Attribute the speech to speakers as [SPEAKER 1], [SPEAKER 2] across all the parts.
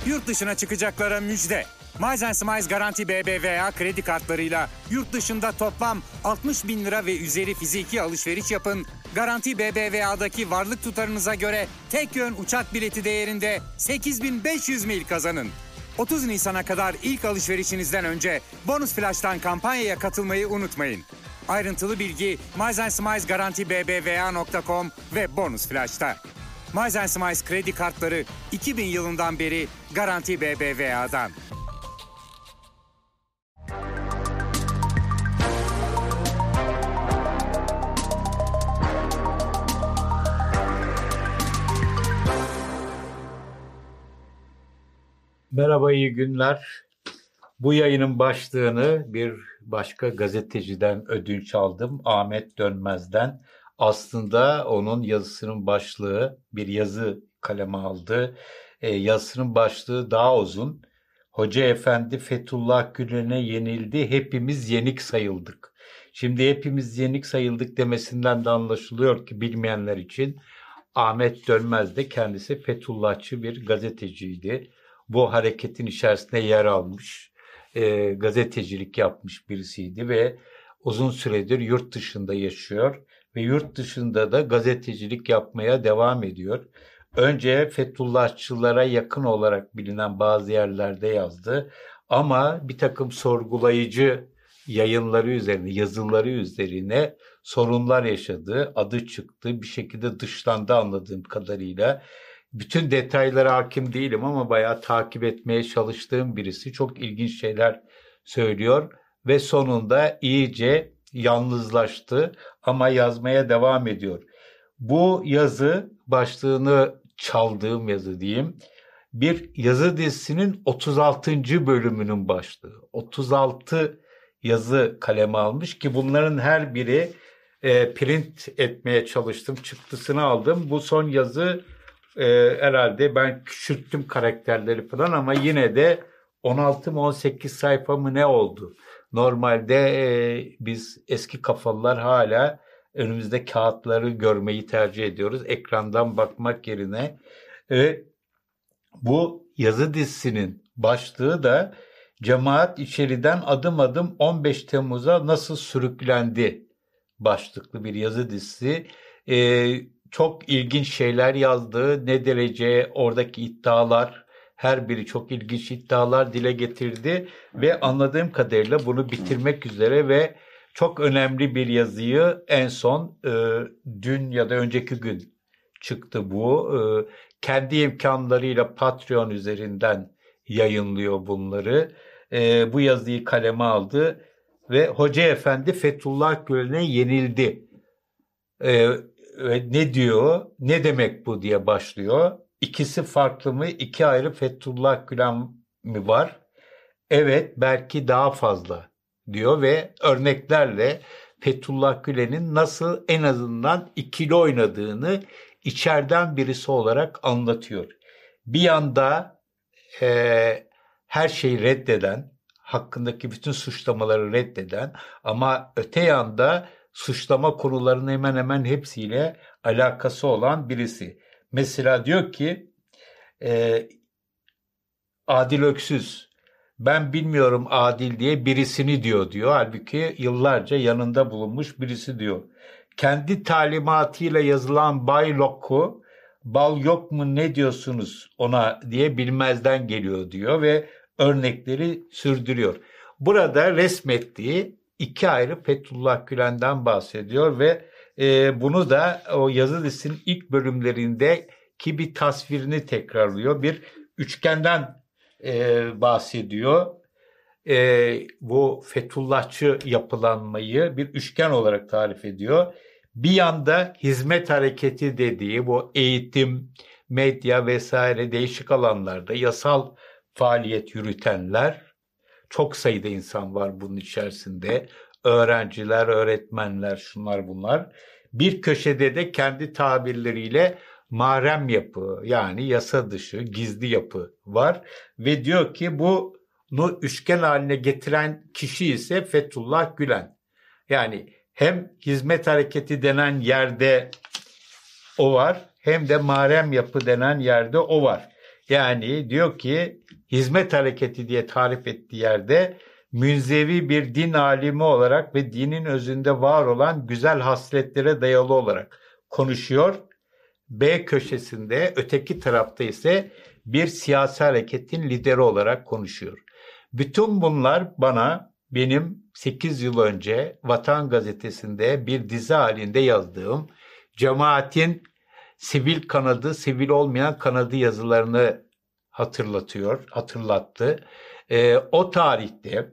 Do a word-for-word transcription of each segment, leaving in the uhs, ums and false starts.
[SPEAKER 1] Yurt dışına çıkacaklara müjde. Miles and Smiles Garanti B B V A kredi kartlarıyla yurt dışında toplam altmış bin lira ve üzeri fiziki alışveriş yapın. Garanti B B V A'daki varlık tutarınıza göre tek yön uçak bileti değerinde sekiz bin beş yüz mil kazanın. otuz Nisan'a kadar ilk alışverişinizden önce Bonus Flash'tan kampanyaya katılmayı unutmayın. Ayrıntılı bilgi Miles and Smiles Garanti B B V A nokta com ve Bonus Flash'ta. Miles and Smiles kredi kartları iki bin yılından beri Garanti B B V A'dan.
[SPEAKER 2] Merhaba, iyi günler. Bu yayının başlığını bir başka gazeteciden ödünç aldım. Ahmet Dönmez'den. Aslında onun yazısının başlığı, bir yazı kaleme aldı. E, yazısının başlığı daha uzun. Hoca Efendi Fethullah Gülen'e yenildi, hepimiz yenik sayıldık. Şimdi hepimiz yenik sayıldık demesinden de anlaşılıyor ki bilmeyenler için Ahmet Dönmez de kendisi Fethullahçı bir gazeteciydi. Bu hareketin içerisinde yer almış, e, gazetecilik yapmış birisiydi ve uzun süredir yurt dışında yaşıyor ve yurt dışında da gazetecilik yapmaya devam ediyor. Önce Fethullahçılara yakın olarak bilinen bazı yerlerde yazdı ama bir takım sorgulayıcı yayınları üzerine, yazıları üzerine sorunlar yaşadı, adı çıktı, bir şekilde dışlandı anladığım kadarıyla. Bütün detaylara hakim değilim ama bayağı takip etmeye çalıştığım birisi. Çok ilginç şeyler söylüyor ve sonunda iyice yalnızlaştı ama yazmaya devam ediyor. Bu yazı, başlığını çaldığım yazı diyeyim, bir yazı dizisinin otuz altıncı bölümünün başlığı. otuz altı yazı kaleme almış ki bunların her biri e, print etmeye çalıştım, çıktısını aldım. Bu son yazı Ee, herhalde ben küçülttüm karakterleri falan ama yine de on altı mı on sekiz sayfa mı ne oldu? Normalde e, biz eski kafalılar hala önümüzde kağıtları görmeyi tercih ediyoruz. Ekrandan bakmak yerine. E, bu yazı dizisinin başlığı da Cemaat içeriden adım adım on beş Temmuz'a nasıl sürüklendi başlıklı bir yazı dizisi. E, Çok ilginç şeyler yazdı. Ne derece oradaki iddialar, her biri çok ilginç iddialar dile getirdi ve anladığım kadarıyla bunu bitirmek üzere ve çok önemli bir yazıyı en son e, dün ya da önceki gün çıktı bu. E, kendi imkanlarıyla Patreon üzerinden yayınlıyor bunları. E, bu yazıyı kaleme aldı ve Hoca Efendi Fethullah Gülen'e yenildi. E, Ne diyor, ne demek bu diye başlıyor. İkisi farklı mı? İki ayrı Fethullah Gülen mi var? Evet, belki daha fazla diyor ve örneklerle Fethullah Gülen'in nasıl en azından ikili oynadığını içeriden birisi olarak anlatıyor. Bir yanda e, her şeyi reddeden, hakkındaki bütün suçlamaları reddeden ama öte yanda suçlama konularının hemen hemen hepsiyle alakası olan birisi. Mesela diyor ki e, Adil Öksüz, ben bilmiyorum Adil diye birisini diyor diyor. Halbuki yıllarca yanında bulunmuş birisi diyor. Kendi talimatıyla yazılan Bay Lokku, bal yok mu ne diyorsunuz ona diye bilmezden geliyor diyor ve örnekleri sürdürüyor. Burada resmettiği iki ayrı Fethullah Gülen'den bahsediyor ve e, bunu da o yazı dizisinin ilk bölümlerindeki bir tasvirini tekrarlıyor. Bir üçgenden e, bahsediyor. E, bu Fethullahçı yapılanmayı bir üçgen olarak tarif ediyor. Bir yanda hizmet hareketi dediği bu eğitim, medya vesaire değişik alanlarda yasal faaliyet yürütenler, çok sayıda insan var bunun içerisinde. Öğrenciler, öğretmenler, şunlar bunlar. Bir köşede de kendi tabirleriyle mahrem yapı, yani yasa dışı, gizli yapı var. Ve diyor ki bunu üçgen haline getiren kişi ise Fethullah Gülen. Yani hem hizmet hareketi denen yerde o var, hem de mahrem yapı denen yerde o var. Yani diyor ki hizmet hareketi diye tarif ettiği yerde münzevi bir din alimi olarak ve dinin özünde var olan güzel hasletlere dayalı olarak konuşuyor. B köşesinde öteki tarafta ise bir siyasi hareketin lideri olarak konuşuyor. Bütün bunlar bana benim sekiz yıl önce Vatan Gazetesi'nde bir dizi halinde yazdığım cemaatin sivil kanadı, sivil olmayan kanadı yazılarını hatırlatıyor, hatırlattı. Ee, o tarihte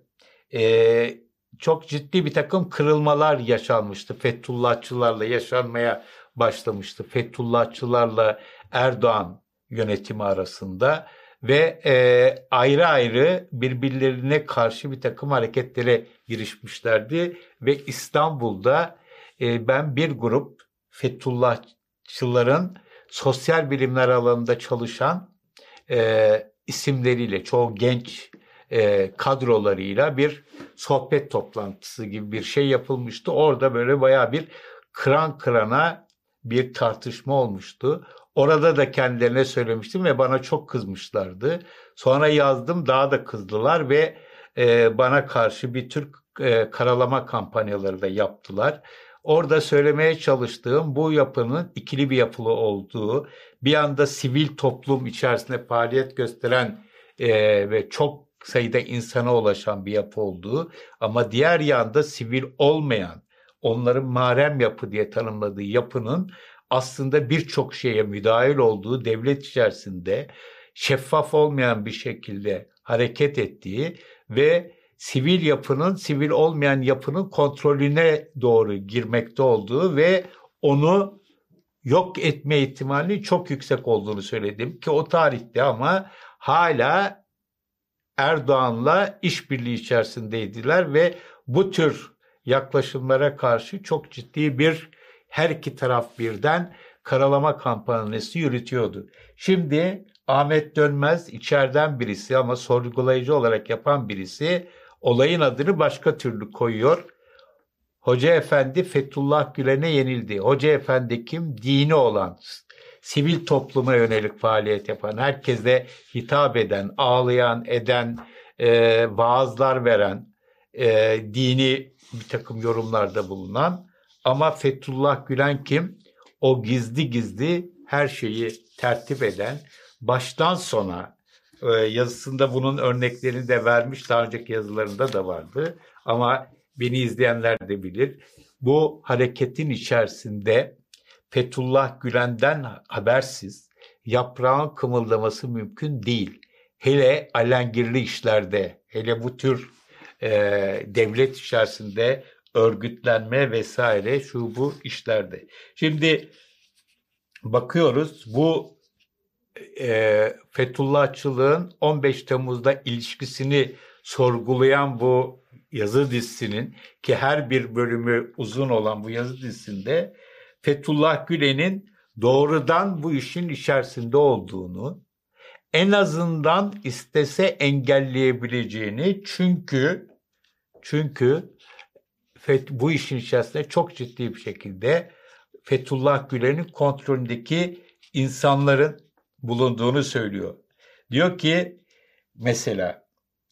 [SPEAKER 2] e, çok ciddi bir takım kırılmalar yaşanmıştı. Fethullahçılarla yaşanmaya başlamıştı. Fethullahçılarla Erdoğan yönetimi arasında ve e, ayrı ayrı birbirlerine karşı bir takım hareketlere girişmişlerdi ve İstanbul'da e, ben bir grup Fethullahçıların sosyal bilimler alanında çalışan e, isimleriyle, çoğu genç e, kadrolarıyla bir sohbet toplantısı gibi bir şey yapılmıştı. Orada böyle bayağı bir kıran kırana bir tartışma olmuştu. Orada da kendilerine söylemiştim ve bana çok kızmışlardı. Sonra yazdım, daha da kızdılar ve e, bana karşı bir tür e, karalama kampanyaları da yaptılar. Orada söylemeye çalıştığım bu yapının ikili bir yapılı olduğu, bir anda sivil toplum içerisinde faaliyet gösteren e, ve çok sayıda insana ulaşan bir yapı olduğu ama diğer yanda sivil olmayan, onların mahrem yapı diye tanımladığı yapının aslında birçok şeye müdahil olduğu, devlet içerisinde şeffaf olmayan bir şekilde hareket ettiği ve sivil yapının, sivil olmayan yapının kontrolüne doğru girmekte olduğu ve onu yok etme ihtimali çok yüksek olduğunu söyledim ki o tarihte ama hala Erdoğan'la işbirliği içerisindeydiler ve bu tür yaklaşımlara karşı çok ciddi bir her iki taraf birden karalama kampanyası yürütüyordu. Şimdi Ahmet Dönmez içeriden birisi ama sorgulayıcı olarak yapan birisi olayın adını başka türlü koyuyor. Hoca Efendi Fethullah Gülen'e yenildi. Hoca Efendi kim? Dini olan, sivil topluma yönelik faaliyet yapan, herkese hitap eden, ağlayan, eden, e, vaazlar veren, e, dini bir takım yorumlarda bulunan. Ama Fethullah Gülen kim? O gizli gizli her şeyi tertip eden, baştan sona e, yazısında bunun örneklerini de vermiş, daha önceki yazılarında da vardı. Ama beni izleyenler de bilir. Bu hareketin içerisinde Fethullah Gülen'den habersiz yaprağın kımıldaması mümkün değil. Hele alengirli işlerde, hele bu tür e, devlet içerisinde örgütlenme vesaire şu bu işlerde. Şimdi bakıyoruz bu e, Fethullahçılığın on beş Temmuz'da ilişkisini sorgulayan bu yazı dizisinin ki her bir bölümü uzun olan bu yazı dizisinde Fethullah Gülen'in doğrudan bu işin içerisinde olduğunu, en azından istese engelleyebileceğini çünkü çünkü bu işin içerisinde çok ciddi bir şekilde Fethullah Gülen'in kontrolündeki insanların bulunduğunu söylüyor. Diyor ki mesela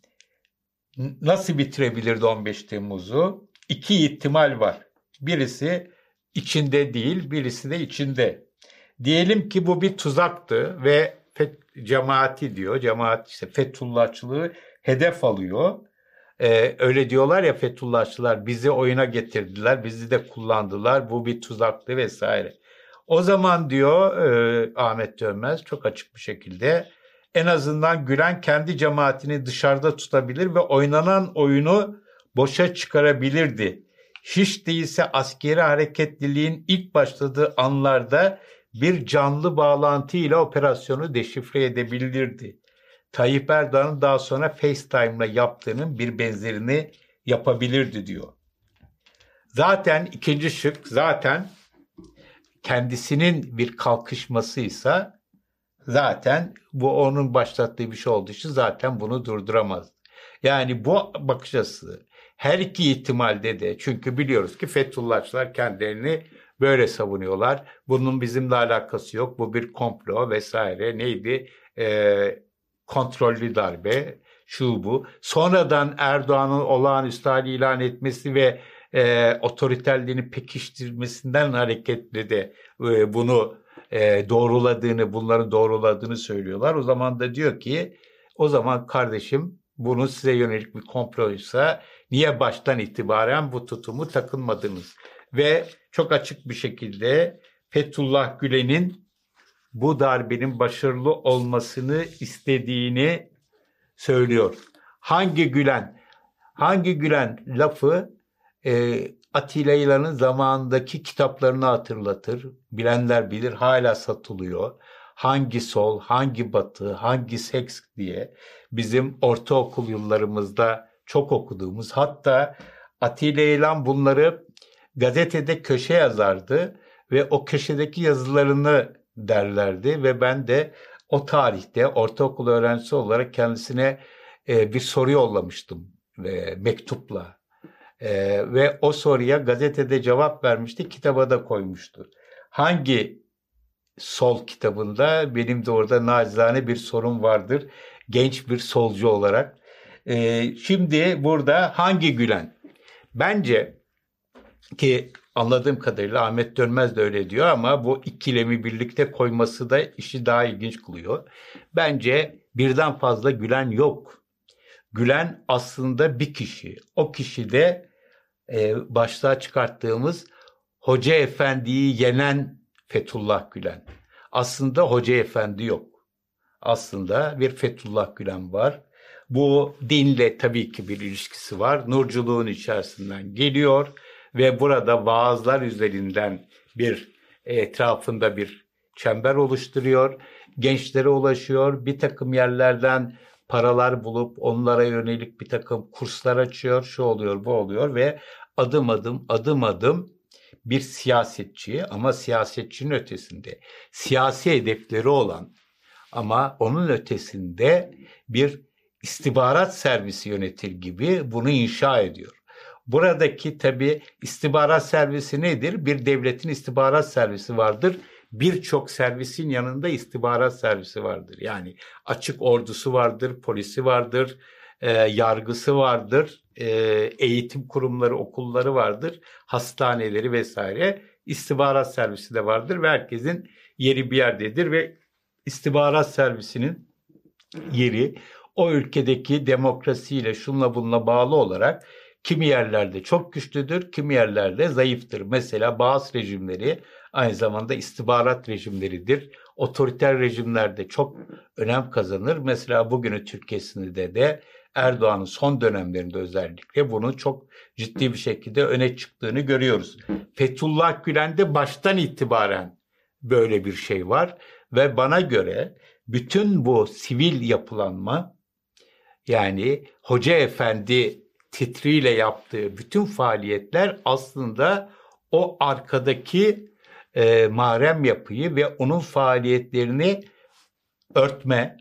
[SPEAKER 2] nasıl bitirebilirdi on beş Temmuz'u? İki ihtimal var. Birisi içinde değil, birisi de içinde. Diyelim ki bu bir tuzaktı ve cemaati diyor, cemaat işte Fethullahçılığı hedef alıyor. Ee, öyle diyorlar ya Fethullahçılar bizi oyuna getirdiler, bizi de kullandılar, bu bir tuzaktı vesaire. O zaman diyor e, Ahmet Dönmez çok açık bir şekilde en azından Gülen kendi cemaatini dışarıda tutabilir ve oynanan oyunu boşa çıkarabilirdi. Hiç değilse askeri hareketliliğin ilk başladığı anlarda bir canlı bağlantıyla operasyonu deşifre edebilirdi. Tayyip Erdoğan'ın daha sonra FaceTime'la yaptığının bir benzerini yapabilirdi diyor. Zaten ikinci şık zaten kendisinin bir kalkışmasıysa zaten bu onun başlattığı bir şey olduğu için zaten bunu durduramaz. Yani bu bakış açısı her iki ihtimalde de çünkü biliyoruz ki Fethullahçılar kendilerini böyle savunuyorlar. Bunun bizimle alakası yok. Bu bir komplo vesaire neydi? e, kontrollü darbe, şu bu. Sonradan Erdoğan'ın olağanüstü hali ilan etmesi ve e, otoriterliğini pekiştirmesinden hareketle de e, bunu e, doğruladığını, bunların doğruladığını söylüyorlar. O zaman da diyor ki, o zaman kardeşim bunu size yönelik bir komploysa niye baştan itibaren bu tutumu takınmadınız? Ve çok açık bir şekilde Fethullah Gülen'in bu darbenin başarılı olmasını istediğini söylüyor. Hangi Gülen? Hangi Gülen lafı e, Atilla İlhan'ın zamanındaki kitaplarını hatırlatır. Bilenler bilir, hala satılıyor. Hangi sol, hangi batı, hangi seks diye bizim ortaokul yıllarımızda çok okuduğumuz, hatta Atilla İlhan bunları gazetede köşe yazardı ve o köşedeki yazılarını derlerdi ve ben de o tarihte ortaokul öğrencisi olarak kendisine e, bir soru yollamıştım e, mektupla e, ve o soruya gazetede cevap vermişti, kitaba da koymuştu. Hangi sol kitabında benim de orada nacizane bir sorun vardır genç bir solcu olarak. E, şimdi burada hangi Gülen? Bence ki anladığım kadarıyla Ahmet Dönmez de öyle diyor ama bu ikilemi birlikte koyması da işi daha ilginç kılıyor. Bence birden fazla Gülen yok. Gülen aslında bir kişi. O kişi de e, başlığa çıkarttığımız Hoca Efendi'yi yenen Fethullah Gülen. Aslında Hoca Efendi yok. Aslında bir Fethullah Gülen var. Bu dinle tabii ki bir ilişkisi var. Nurculuğun içerisinden geliyor ve burada vaazlar üzerinden bir etrafında bir çember oluşturuyor. Gençlere ulaşıyor. Bir takım yerlerden paralar bulup onlara yönelik bir takım kurslar açıyor. Şu oluyor, bu oluyor ve adım adım adım adım bir siyasetçi, ama siyasetçinin ötesinde siyasi hedefleri olan ama onun ötesinde bir istihbarat servisi yönetir gibi bunu inşa ediyor. Buradaki tabii istihbarat servisi nedir? Bir devletin istihbarat servisi vardır. Birçok servisin yanında istihbarat servisi vardır. Yani açık ordusu vardır, polisi vardır, e, yargısı vardır, e, eğitim kurumları, okulları vardır, hastaneleri vesaire. İstihbarat servisi de vardır ve herkesin yeri bir yerdedir ve istihbarat servisinin yeri o ülkedeki demokrasiyle şunla bununla bağlı olarak kimi yerlerde çok güçlüdür, kimi yerlerde zayıftır. Mesela bazı rejimleri aynı zamanda istihbarat rejimleridir. Otoriter rejimlerde çok önem kazanır. Mesela bugünün Türkiye'sinde de Erdoğan'ın son dönemlerinde özellikle bunun çok ciddi bir şekilde öne çıktığını görüyoruz. Fethullah Gülen'de baştan itibaren böyle bir şey var ve bana göre bütün bu sivil yapılanma, yani Hoca Efendi titriyle yaptığı bütün faaliyetler aslında o arkadaki e, mahrem yapıyı ve onun faaliyetlerini örtme,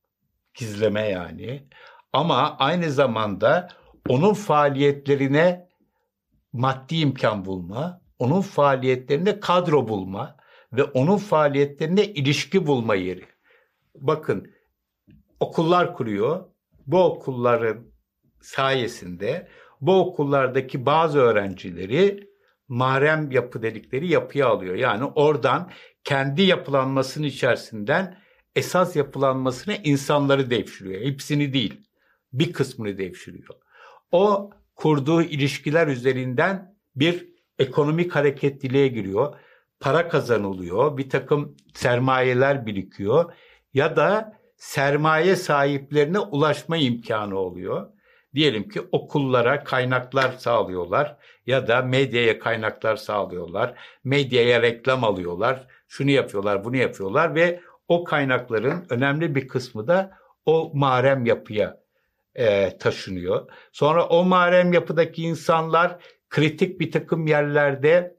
[SPEAKER 2] gizleme yani. Ama aynı zamanda onun faaliyetlerine maddi imkan bulma, onun faaliyetlerine kadro bulma ve onun faaliyetlerine ilişki bulma yeri. Bakın, okullar kuruyor. Bu okulların sayesinde bu okullardaki bazı öğrencileri mahrem yapı dedikleri yapıya alıyor. Yani oradan kendi yapılanmasının içerisinden esas yapılanmasına insanları devşiriyor. Hepsini değil, bir kısmını devşiriyor. O kurduğu ilişkiler üzerinden bir ekonomik hareketliliğe giriyor. Para kazanılıyor, bir takım sermayeler birikiyor ya da sermaye sahiplerine ulaşma imkanı oluyor. Diyelim ki okullara kaynaklar sağlıyorlar ya da medyaya kaynaklar sağlıyorlar. Medyaya reklam alıyorlar, şunu yapıyorlar, bunu yapıyorlar ve o kaynakların önemli bir kısmı da o mahrem yapıya e, taşınıyor. Sonra o mahrem yapıdaki insanlar kritik bir takım yerlerde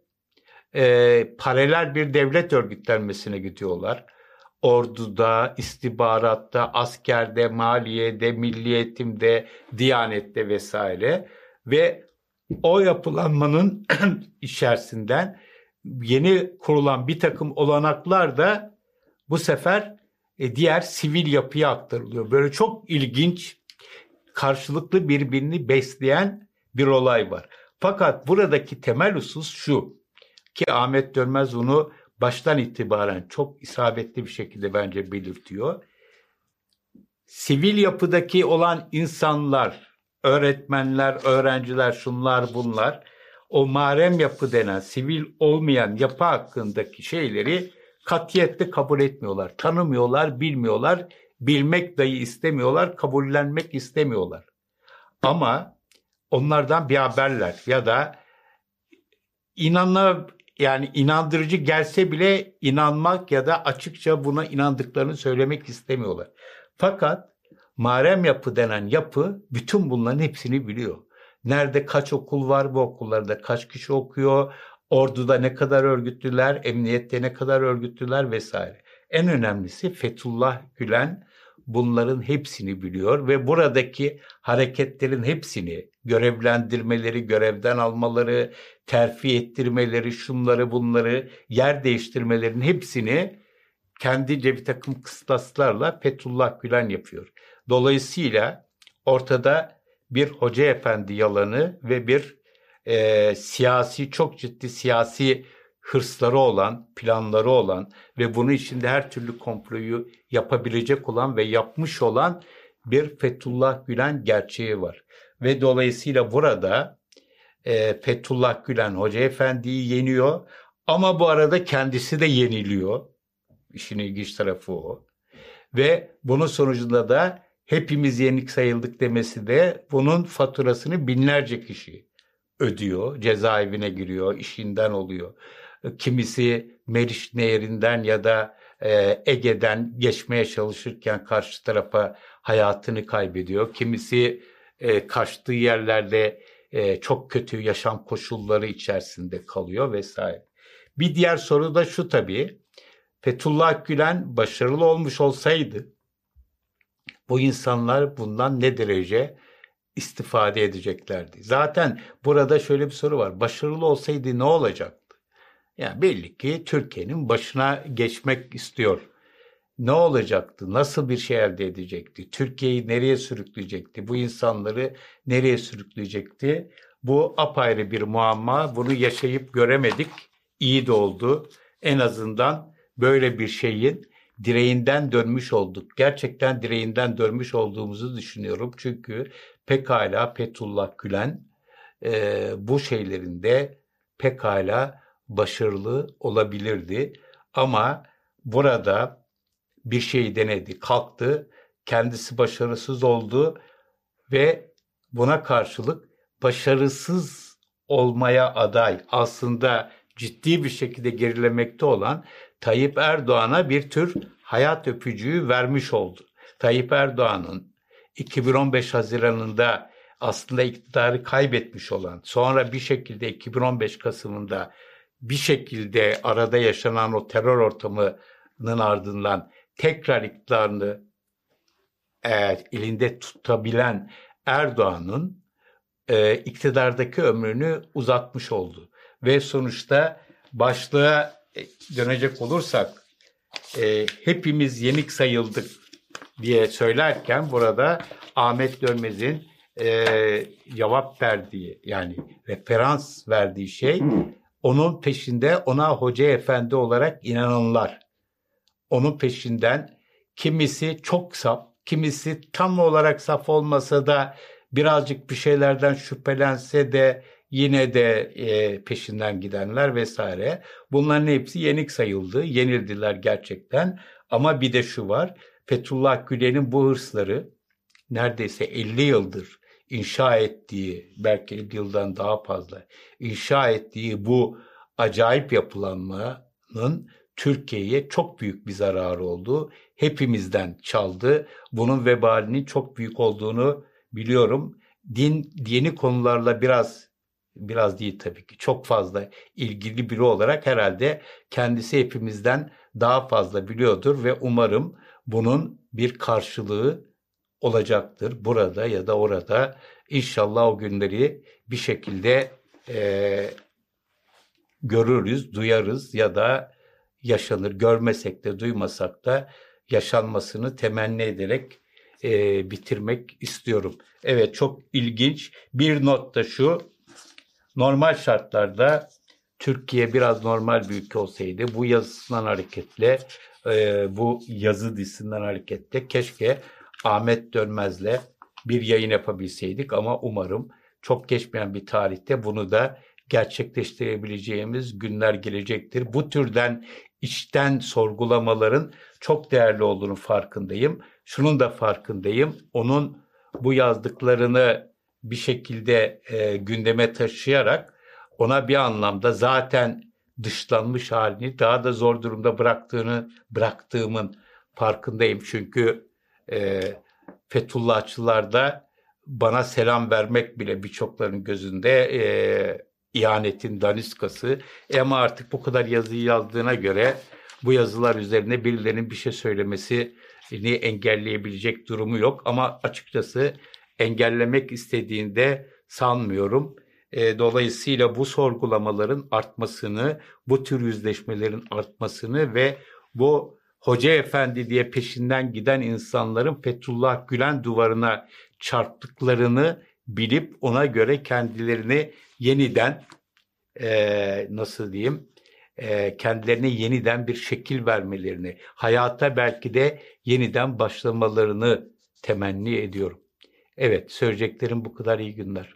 [SPEAKER 2] e, paralel bir devlet örgütlenmesine gidiyorlar. Orduda, istihbaratta, askerde, maliyede, milli eğitimde, diyanette vesaire ve o yapılanmanın içerisinden yeni kurulan bir takım olanaklar da bu sefer e, diğer sivil yapıya aktarılıyor. Böyle çok ilginç, karşılıklı birbirini besleyen bir olay var. Fakat buradaki temel husus şu ki Ahmet Dönmez bunu baştan itibaren çok isabetli bir şekilde bence belirtiyor. Sivil yapıdaki olan insanlar, öğretmenler, öğrenciler, şunlar bunlar, o mahrem yapı denen sivil olmayan yapı hakkındaki şeyleri katiyetle kabul etmiyorlar. Tanımıyorlar, bilmiyorlar, bilmek dahi istemiyorlar, kabullenmek istemiyorlar. Ama onlardan bir haberler ya da inanma, yani inandırıcı gelse bile inanmak ya da açıkça buna inandıklarını söylemek istemiyorlar. Fakat mahrem yapı denen yapı bütün bunların hepsini biliyor. Nerede kaç okul var, bu okullarda kaç kişi okuyor, orduda ne kadar örgütlüler, emniyette ne kadar örgütlüler vesaire. En önemlisi Fethullah Gülen bunların hepsini biliyor ve buradaki hareketlerin hepsini, görevlendirmeleri, görevden almaları, terfi ettirmeleri, şunları bunları, yer değiştirmelerin hepsini kendince bir takım kıstaslarla Fethullah Gülen yapıyor. Dolayısıyla ortada bir hoca efendi yalanı ve bir e, siyasi, çok ciddi siyasi hırsları olan, planları olan ve bunun içinde her türlü komployu yapabilecek olan ve yapmış olan bir Fethullah Gülen gerçeği var. Ve dolayısıyla burada e, Fethullah Gülen Hoca Efendi'yi yeniyor ama bu arada kendisi de yeniliyor. İşin ilginç tarafı o. Ve bunun sonucunda da hepimiz yenik sayıldık demesi de bunun faturasını binlerce kişi ödüyor. Cezaevine giriyor, işinden oluyor. Kimisi Meriç Nehri'nden ya da e, Ege'den geçmeye çalışırken karşı tarafa hayatını kaybediyor. Kimisi e, kaçtığı yerlerde e, çok kötü yaşam koşulları içerisinde kalıyor vesaire. Bir diğer soru da şu tabii. Fethullah Gülen başarılı olmuş olsaydı bu insanlar bundan ne derece istifade edeceklerdi? Zaten burada şöyle bir soru var. Başarılı olsaydı ne olacaktı? Yani belli ki Türkiye'nin başına geçmek istiyor. Ne olacaktı? Nasıl bir şey elde edecekti? Türkiye'yi nereye sürükleyecekti? Bu insanları nereye sürükleyecekti? Bu apayrı bir muamma. Bunu yaşayıp göremedik. İyi de oldu. En azından böyle bir şeyin direğinden dönmüş olduk. Gerçekten direğinden dönmüş olduğumuzu düşünüyorum. Çünkü pekala Fethullah Gülen e, bu şeylerinde pekala başarılı olabilirdi. Ama burada bir şey denedi, kalktı, kendisi başarısız oldu ve buna karşılık başarısız olmaya aday, aslında ciddi bir şekilde gerilemekte olan Tayyip Erdoğan'a bir tür hayat öpücüğü vermiş oldu. Tayyip Erdoğan'ın iki bin on beş Haziran'ında aslında iktidarı kaybetmiş olan, sonra bir şekilde iki bin on beş Kasım'ında bir şekilde arada yaşanan o terör ortamının ardından tekrar iktidarını e, elinde tutabilen Erdoğan'ın e, iktidardaki ömrünü uzatmış oldu. Ve sonuçta başlığa dönecek olursak e, hepimiz yenik sayıldık diye söylerken burada Ahmet Dönmez'in e, cevap verdiği, yani referans verdiği şey onun peşinde ona hoca efendi olarak inananlar. Onun peşinden kimisi çok saf, kimisi tam olarak saf olmasa da birazcık bir şeylerden şüphelense de yine de e, peşinden gidenler vesaire. Bunların hepsi yenik sayıldı. Yenildiler gerçekten. Ama bir de şu var. Fethullah Gülen'in bu hırsları neredeyse elli yıldır inşa ettiği, belki elli yıldan daha fazla inşa ettiği bu acayip yapılanmanın Türkiye'ye çok büyük bir zararı oldu. Hepimizden çaldı. Bunun vebalinin çok büyük olduğunu biliyorum. Din, dini konularla biraz biraz değil tabii ki, çok fazla ilgili biri olarak herhalde kendisi hepimizden daha fazla biliyordur ve umarım bunun bir karşılığı olacaktır burada ya da orada. İnşallah o günleri bir şekilde e, görürüz, duyarız ya da yaşanır. Görmesek de duymasak da yaşanmasını temenni ederek e, bitirmek istiyorum. Evet, çok ilginç. Bir not da şu: normal şartlarda Türkiye biraz normal bir ülke olsaydı, bu yazısından hareketle, e, bu yazı dizisinden hareketle keşke Ahmet Dönmez'le bir yayın yapabilseydik, ama umarım çok geçmeyen bir tarihte bunu da gerçekleştirebileceğimiz günler gelecektir. Bu türden içten sorgulamaların çok değerli olduğunu farkındayım. Şunun da farkındayım: onun bu yazdıklarını bir şekilde e, gündeme taşıyarak ona bir anlamda zaten dışlanmış halini daha da zor durumda bıraktığını bıraktığımın farkındayım. Çünkü e, Fethullahçılarda bana selam vermek bile birçoklarının gözünde e, ihanetin daniskası. E ama artık bu kadar yazıyı yazdığına göre bu yazılar üzerine birilerinin bir şey söylemesini engelleyebilecek durumu yok. Ama açıkçası engellemek istediğinde sanmıyorum. E, dolayısıyla bu sorgulamaların artmasını, bu tür yüzleşmelerin artmasını ve bu Hoca Efendi diye peşinden giden insanların Fethullah Gülen duvarına çarptıklarını bilip ona göre kendilerini yeniden e, nasıl diyeyim e, kendilerine yeniden bir şekil vermelerini, hayata belki de yeniden başlamalarını temenni ediyorum. Evet, söyleyeceklerim bu kadar. İyi günler.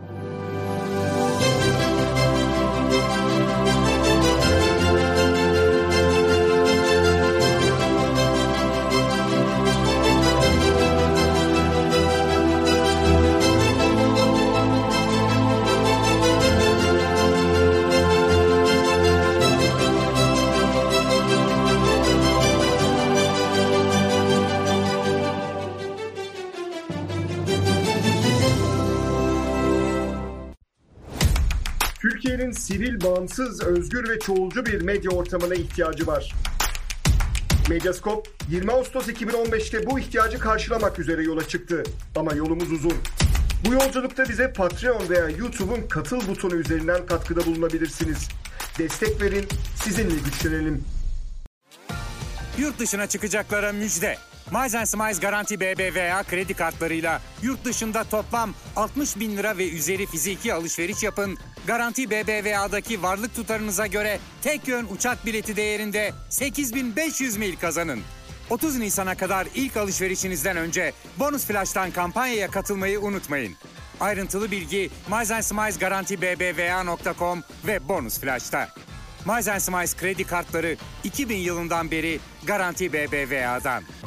[SPEAKER 3] Türkiye'nin sivil, bağımsız, özgür ve çoğulcu bir medya ortamına ihtiyacı var. Medyascope, yirmi Ağustos iki bin on beşte bu ihtiyacı karşılamak üzere yola çıktı. Ama yolumuz uzun. Bu yolculukta bize Patreon veya YouTube'un katıl butonu üzerinden katkıda bulunabilirsiniz. Destek verin, sizinle güçlenelim.
[SPEAKER 1] Yurt dışına çıkacaklara müjde. Miles and Smiles Garanti B B V A kredi kartlarıyla yurt dışında toplam altmış bin lira ve üzeri fiziki alışveriş yapın. Garanti B B V A'daki varlık tutarınıza göre tek yön uçak bileti değerinde sekiz bin beş yüz mil kazanın. otuz Nisan'a kadar ilk alışverişinizden önce Bonus Flash'tan kampanyaya katılmayı unutmayın. Ayrıntılı bilgi miles and smiles garanti b b v a nokta com ve Bonus Flash'ta. Miles and Smiles kredi kartları iki bin yılından beri Garanti B B V A'dan.